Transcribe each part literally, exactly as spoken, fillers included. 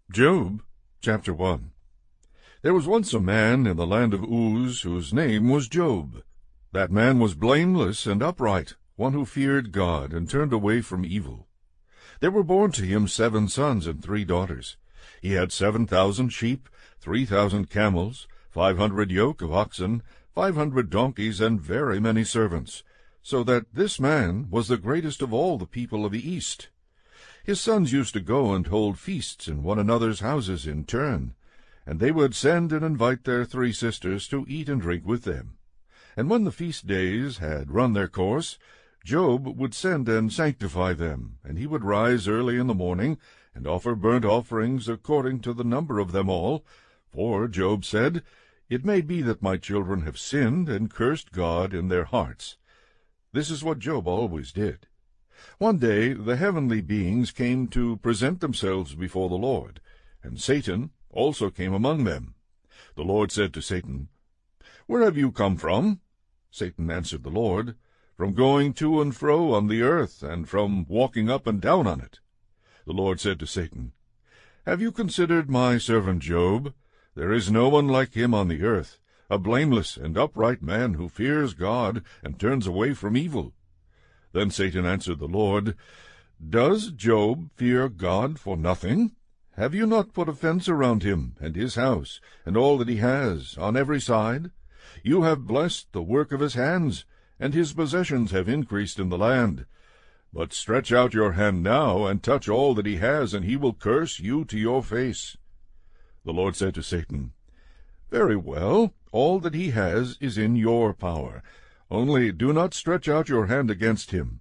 Job chapter one. There was once a man in the land of Uz whose name was Job. That man was blameless and upright, one who feared God and turned away from evil. There were born to him seven sons and three daughters. He had seven thousand sheep, three thousand camels, five hundred yoke of oxen, five hundred donkeys, and very many servants, so that this man was the greatest of all the people of the East. His sons used to go and hold feasts in one another's houses in turn, and they would send and invite their three sisters to eat and drink with them. And when the feast days had run their course, Job would send and sanctify them, and he would rise early in the morning and offer burnt offerings according to the number of them all. For Job said, "It may be that my children have sinned and cursed God in their hearts." This is what Job always did. One day the heavenly beings came to present themselves before the Lord, and Satan also came among them. The Lord said to Satan, "Where have you come from?" Satan answered the Lord, "From going to and fro on the earth, and from walking up and down on it." The Lord said to Satan, "Have you considered my servant Job? There is no one like him on the earth, a blameless and upright man who fears God and turns away from evil." Then Satan answered the Lord, "Does Job fear God for nothing? Have you not put a fence around him and his house and all that he has on every side? You have blessed the work of his hands, and his possessions have increased in the land. But stretch out your hand now and touch all that he has, and he will curse you to your face." The Lord said to Satan, "Very well, all that he has is in your power. Only do not stretch out your hand against him."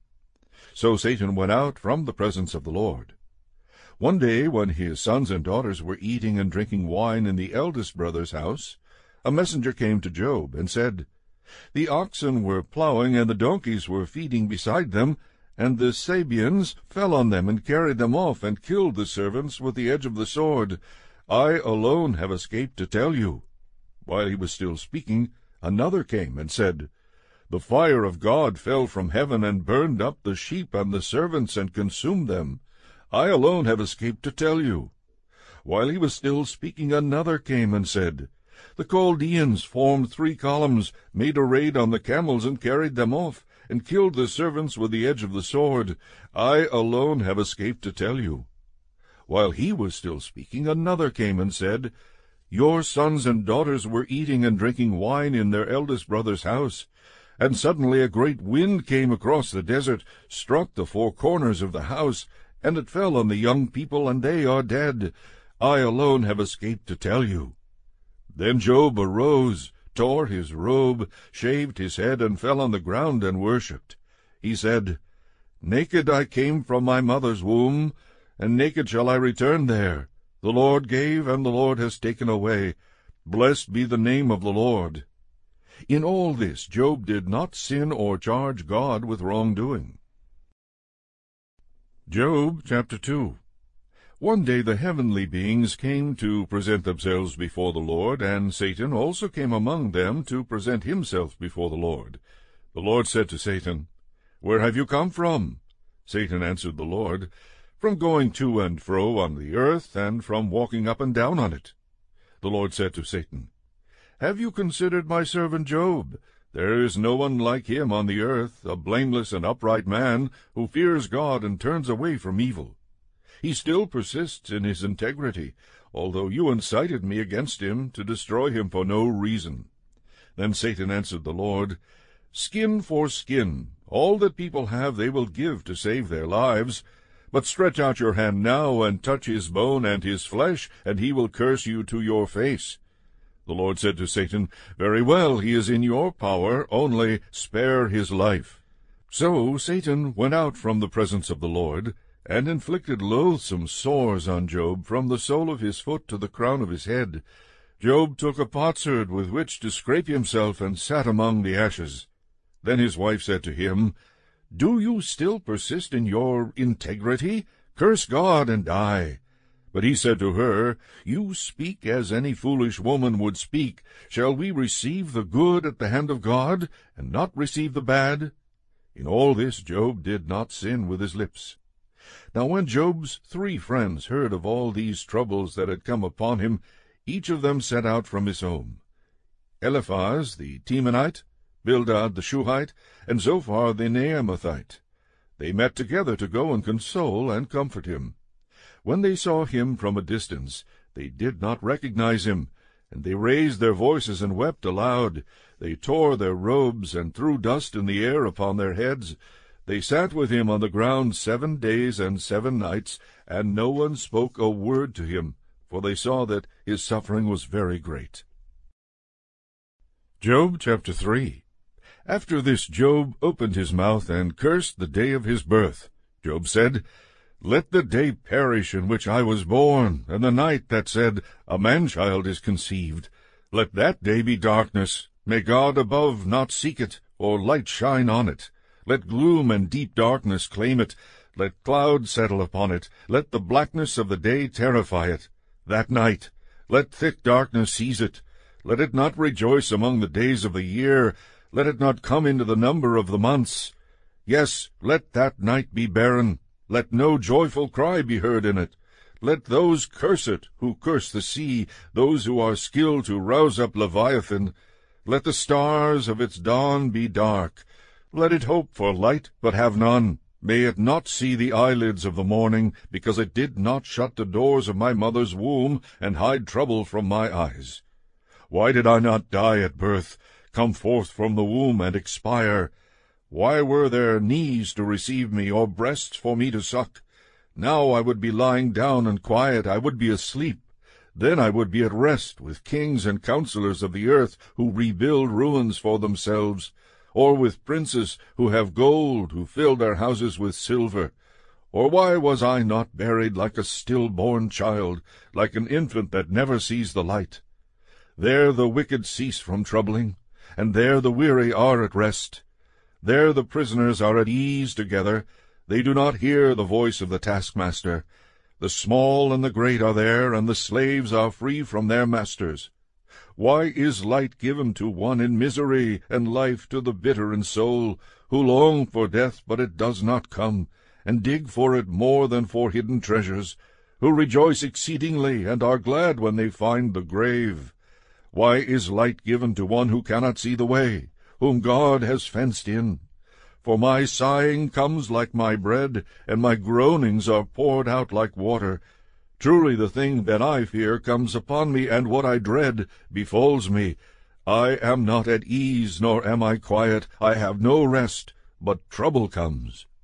So Satan went out from the presence of the Lord. One day, when his sons and daughters were eating and drinking wine in the eldest brother's house, a messenger came to Job and said, "The oxen were plowing, and the donkeys were feeding beside them, and the Sabeans fell on them and carried them off, and killed the servants with the edge of the sword. I alone have escaped to tell you." While he was still speaking, another came and said, "The fire of God fell from heaven and burned up the sheep and the servants and consumed them. I alone have escaped to tell you." While he was still speaking, another came and said, "The Chaldeans formed three columns, made a raid on the camels, and carried them off, and killed the servants with the edge of the sword. I alone have escaped to tell you." While he was still speaking, another came and said, "Your sons and daughters were eating and drinking wine in their eldest brother's house. And suddenly a great wind came across the desert, struck the four corners of the house, and it fell on the young people, and they are dead. I alone have escaped to tell you." Then Job arose, tore his robe, shaved his head, and fell on the ground and worshipped. He said, "Naked I came from my mother's womb, and naked shall I return there. The Lord gave, and the Lord has taken away. Blessed be the name of the Lord." In all this Job did not sin or charge God with wrongdoing. Job chapter two. One day the heavenly beings came to present themselves before the Lord, and Satan also came among them to present himself before the Lord. The Lord said to Satan, "Where have you come from?" Satan answered the Lord, "From going to and fro on the earth, and from walking up and down on it." The Lord said to Satan, "Have you considered my servant Job? There is no one like him on the earth, a blameless and upright man, who fears God and turns away from evil. He still persists in his integrity, although you incited me against him to destroy him for no reason." Then Satan answered the Lord, "Skin for skin, all that people have they will give to save their lives. But stretch out your hand now and touch his bone and his flesh, and he will curse you to your face." The Lord said to Satan, "Very well, he is in your power, only spare his life." So Satan went out from the presence of the Lord, and inflicted loathsome sores on Job from the sole of his foot to the crown of his head. Job took a potsherd with which to scrape himself, and sat among the ashes. Then his wife said to him, "Do you still persist in your integrity? Curse God and die." But he said to her, "You speak as any foolish woman would speak. Shall we receive the good at the hand of God, and not receive the bad?" In all this Job did not sin with his lips. Now when Job's three friends heard of all these troubles that had come upon him, each of them set out from his home. Eliphaz the Temanite, Bildad the Shuhite, and Zophar the Naamathite. They met together to go and console and comfort him. When they saw him from a distance, they did not recognize him, and they raised their voices and wept aloud. They tore their robes and threw dust in the air upon their heads. They sat with him on the ground seven days and seven nights, and no one spoke a word to him, for they saw that his suffering was very great. Job chapter three. After this Job opened his mouth and cursed the day of his birth. Job said, Let the day perish in which I was born, and the night that said, A man-child is conceived. Let that day be darkness. May God above not seek it, or light shine on it. Let gloom and deep darkness claim it. Let clouds settle upon it. Let the blackness of the day terrify it. That night, let thick darkness seize it. Let it not rejoice among the days of the year. Let it not come into the number of the months. Yes, let that night be barren. Let no joyful cry be heard in it. Let those curse it who curse the sea, those who are skilled to rouse up Leviathan. Let the stars of its dawn be dark. Let it hope for light, but have none. May it not see the eyelids of the morning, because it did not shut the doors of my mother's womb, and hide trouble from my eyes. Why did I not die at birth, come forth from the womb, and expire? Why were there knees to receive me, or breasts for me to suck? Now I would be lying down and quiet, I would be asleep. Then I would be at rest with kings and counselors of the earth, who rebuild ruins for themselves, or with princes who have gold, who fill their houses with silver. Or why was I not buried like a stillborn child, like an infant that never sees the light? There the wicked cease from troubling, and there the weary are at rest. There the prisoners are at ease together. They do not hear the voice of the taskmaster. The small and the great are there, and the slaves are free from their masters. Why is light given to one in misery, and life to the bitter in soul, who long for death, but it does not come, and dig for it more than for hidden treasures, who rejoice exceedingly, and are glad when they find the grave? Why is light given to one who cannot see the way, whom God has fenced in? For my sighing comes like my bread, and my groanings are poured out like water. Truly the thing that I fear comes upon me, and what I dread befalls me. I am not at ease, nor am I quiet. I have no rest, but trouble comes.